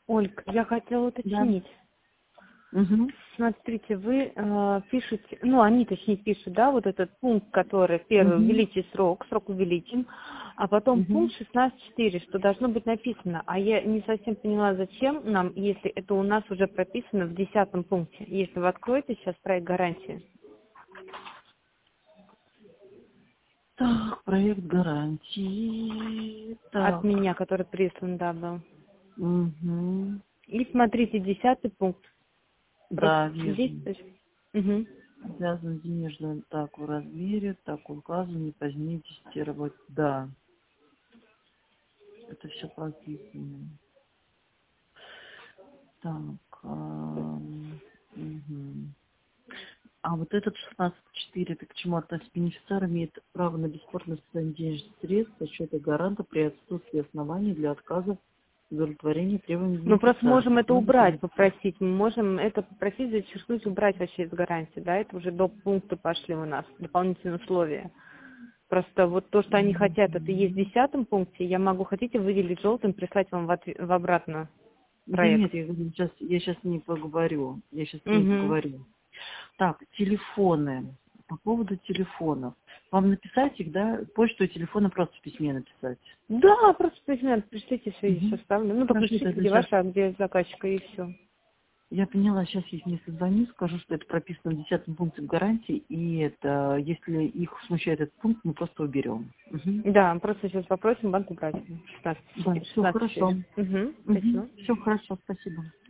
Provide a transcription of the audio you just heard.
Ольга, я хотела Да. уточнить. Угу. Смотрите, вы пишете, ну, они точнее пишут, да, вот этот пункт, который первый, Угу. увеличить срок увеличим, а потом Угу. пункт 16.4, что должно быть написано. А я не совсем поняла, зачем нам, если это у нас уже прописано в 10 пункте. Если вы откроете сейчас проект гарантии. Так, проект гарантии. От Так. меня, который прислан, да, был. Угу. И смотрите, 10 пункт. Просто Да, вижу. здесь, то есть, мгм. Связан денежным так в размере, так указан, не позднее 10 работ. Да, это все прописано. Так, мгм. А вот этот 16.4, это к чему относится? Бенефициар имеет право на бесплатное списание денежных средств со счета гаранта при отсутствии оснований для отказа в удовлетворении требований Мы просто бенефициара. можем это убрать, попросить. Мы можем это попросить, зачеркнуть, убрать вообще из гарантии, да, это уже до пункта пошли у нас, дополнительные условия. Просто вот то, что они хотят, это есть в 10 пункте, я могу, хотите, выделить желтым, прислать вам в обратно Да проект. нет, я сейчас не поговорю. Я сейчас не Угу. поговорю. Так, телефоны. По поводу телефонов. Вам написать их, да? Почту и телефоны просто в письме написать. Да, просто письменно пришлите, все, я сейчас Угу. ставлю. Ну, только Хорошо, пришлите, тогда где сейчас. ваша, а где заказчика, и все. Я поняла, сейчас я их не созвоню, скажу, что это прописано в 10 пункте гарантии, и это, если их смущает этот пункт, мы просто уберем. Угу. Да, просто сейчас попросим банк убрать. Да, 16, все 16 хорошо. 4. Угу, Угу. спасибо. Все хорошо, спасибо.